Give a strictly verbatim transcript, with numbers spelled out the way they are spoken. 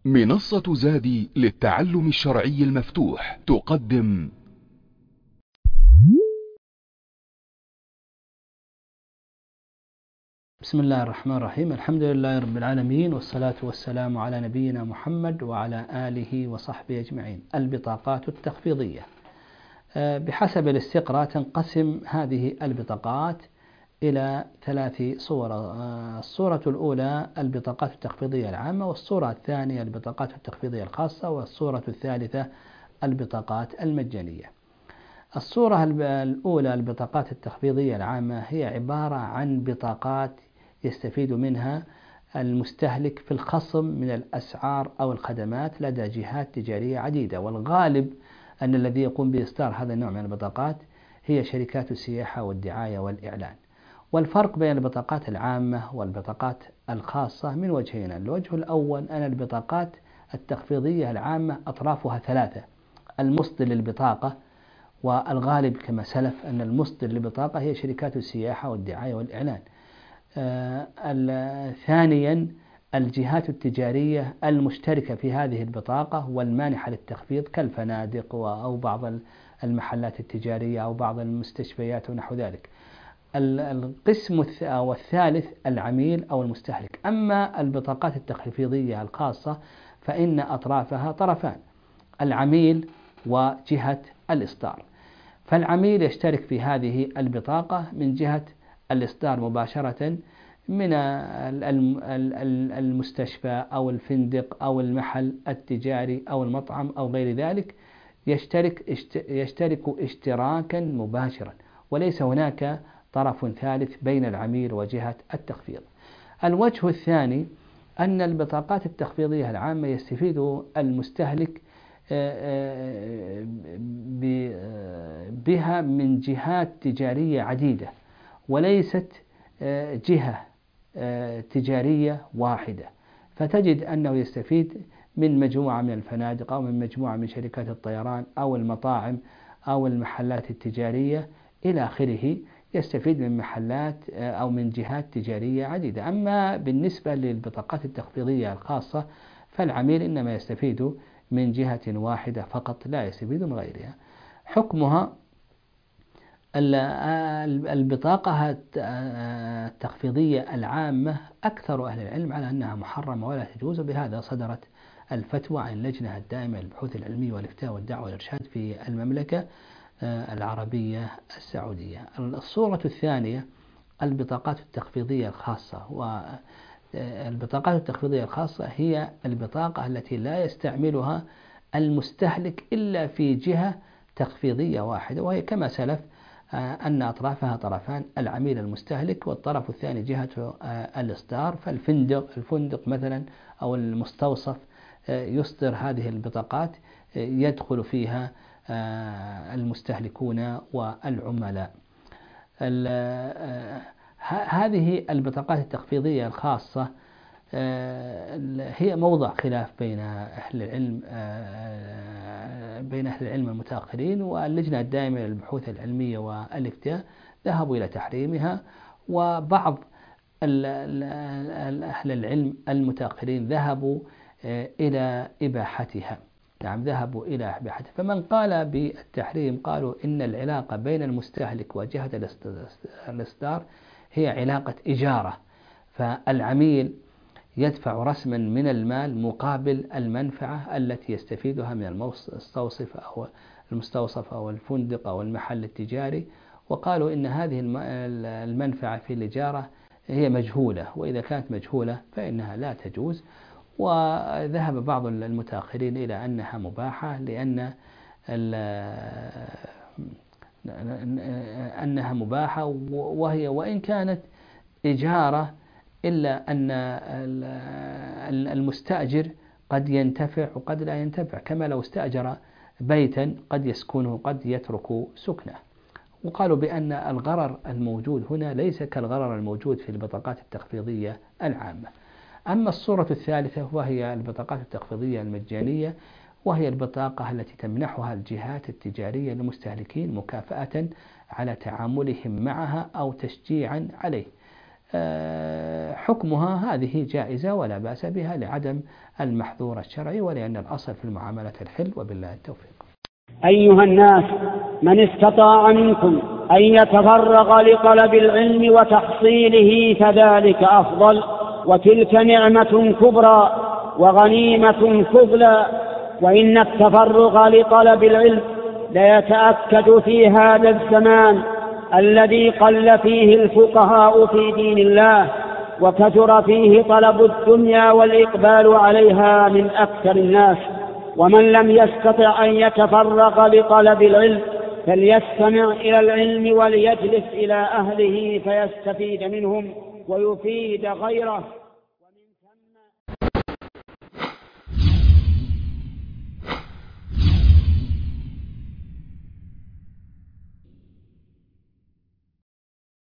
منصة زادي للتعلم الشرعي المفتوح تقدم بسم الله الرحمن الرحيم. الحمد لله رب العالمين، والصلاة والسلام على نبينا محمد وعلى آله وصحبه أجمعين. البطاقات التخفيضية. بحسب الاستقراء تنقسم هذه البطاقات إلى ثلاث صور. الصورة الأولى البطاقات التخفيضية العامة، والصورة الثانية البطاقات التخفيضية الخاصة، والصورة الثالثة البطاقات المجانية. الصورة الأولى البطاقات التخفيضية العامة هي عبارة عن بطاقات يستفيد منها المستهلك في الخصم من الأسعار أو الخدمات لدى جهات تجارية عديدة، والغالب أن الذي يقوم بإصدار هذا النوع من البطاقات هي شركات السياحة والدعاية والإعلان. والفرق بين البطاقات العامة والبطاقات الخاصة من وجهين. الوجه الأول أن البطاقات التخفيضية العامة أطرافها ثلاثة: المصدر للبطاقة، والغالب كما سلف أن المصدر للبطاقة هي شركات السياحة والدعاية والإعلان. آه ثانيا الجهات التجارية المشتركة في هذه البطاقة والمانحة للتخفيض كالفنادق أو بعض المحلات التجارية أو بعض المستشفيات ونحو ذلك. القسم الثالث العميل أو المستهلك. أما البطاقات التخفيضية الخاصة فإن أطرافها طرفان: العميل وجهة الإصدار. فالعميل يشترك في هذه البطاقة من جهة الإصدار مباشرة من المستشفى أو الفندق أو المحل التجاري أو المطعم أو غير ذلك، يشترك يشترك اشتراكا مباشرا، وليس هناك طرف ثالث بين العميل وجهة التخفيض. الوجه الثاني أن البطاقات التخفيضية العامة يستفيد المستهلك بها من جهات تجارية عديدة، وليست جهة تجارية واحدة، فتجد أنه يستفيد من مجموعة من الفنادق أو من مجموعة من شركات الطيران أو المطاعم أو المحلات التجارية إلى آخره، يستفيد من محلات أو من جهات تجارية عديدة. أما بالنسبة للبطاقات التخفيضية الخاصة فالعميل إنما يستفيد من جهة واحدة فقط، لا يستفيد من غيرها. حكمها: البطاقة التخفيضية العامة أكثر أهل العلم على أنها محرمة ولا تجوز، بهذا صدرت الفتوى عن اللجنة الدائمة للبحوث العلمية والإفتاء والدعوة والإرشاد في المملكة العربية السعودية. الصورة الثانية البطاقات التخفيضية الخاصة. والبطاقات التخفيضية الخاصة هي البطاقة التي لا يستعملها المستهلك إلا في جهة تخفيضية واحدة، وهي كما سلف أن أطرافها طرفان: العميل المستهلك، والطرف الثاني جهة الإصدار. فالفندق الفندق مثلا أو المستوصف يصدر هذه البطاقات يدخل فيها المستهلكون والعملاء. هذه البطاقات التخفيضية الخاصة هي موضع خلاف بين أهل العلم بين أهل العلم المتأخرين، واللجنة الدائمة للبحوث العلمية والإفتاء ذهبوا إلى تحريمها، وبعض أهل العلم المتأخرين ذهبوا إلى إباحتها. نعم، ذهبوا إلى إباحتها. فمن قال بالتحريم قالوا إن العلاقة بين المستهلك وجهة الإصدار هي علاقة إجارة، فالعميل يدفع رسما من المال مقابل المنفعة التي يستفيدها من المستوصف أو المستوصف أو الفندق أو المحل التجاري. وقالوا إن هذه المنفعة في الإجارة هي مجهولة، وإذا كانت مجهولة فإنها لا تجوز. وذهب بعض المتأخرين إلى أنها مباحة، لأن أنها مباحة وهي وإن كانت إجارة، إلا أن المستأجر قد ينتفع وقد لا ينتفع، كما لو استأجر بيتا قد يسكنه قد يترك سكنه. وقالوا بأن الغرر الموجود هنا ليس كالغرر الموجود في البطاقات التخفيضية العامة. أما الصورة الثالثة وهي البطاقات التخفيضية المجانية، وهي البطاقة التي تمنحها الجهات التجارية للمستهلكين مكافأة على تعاملهم معها أو تشجيعا عليه. حكمها هذه جائزة ولا بأس بها لعدم المحظور الشرعي، ولأن الأصل في المعاملة الحل، وبالله التوفيق. أيها الناس، من استطاع منكم أن يتفرغ لطلب العلم وتحصيله فذلك أفضل، وتلك نعمة كبرى وغنيمة فضلى. وإن التفرغ لطلب العلم ليتأكد في هذا الزمان الذي قل فيه الفقهاء في دين الله، وكثر فيه طلب الدنيا والإقبال عليها من أكثر الناس. ومن لم يستطع أن يتفرغ لطلب العلم فليستمع إلى العلم وليجلس إلى أهله فيستفيد منهم ويفيد غيره.